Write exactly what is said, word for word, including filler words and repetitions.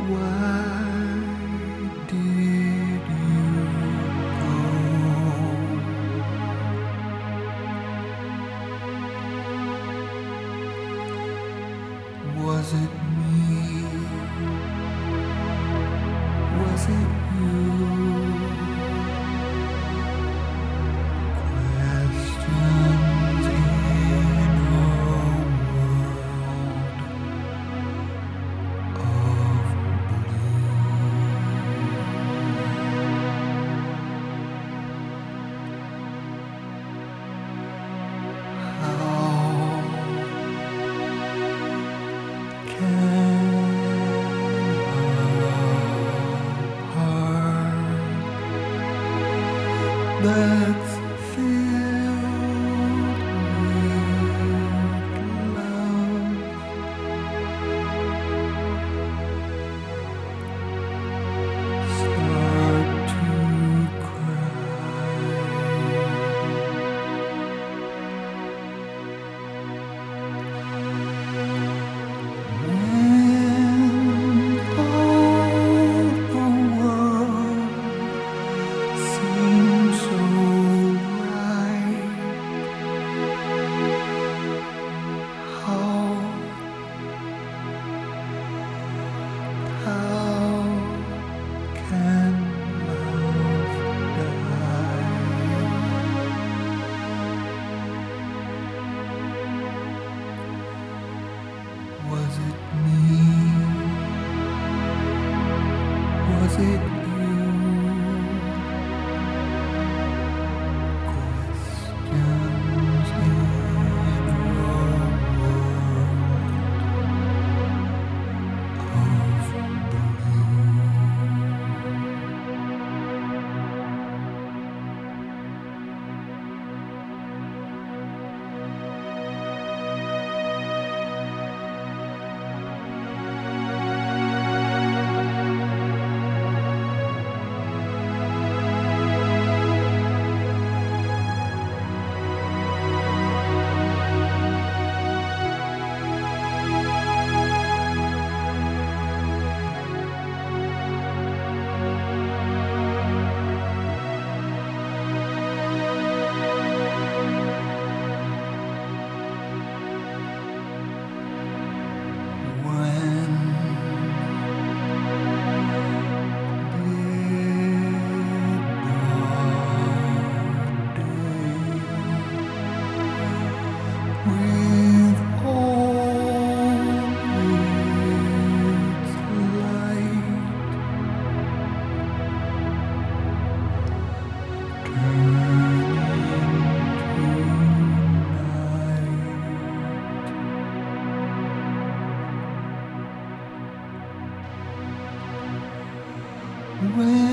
Why did you go? Was it me? Was it you? Questions in a world of that's filled with love start to cry when all the world seems so right. How, how can love die? Was it me? Was it you? Questions in a world of blue. With all its light turning to night. When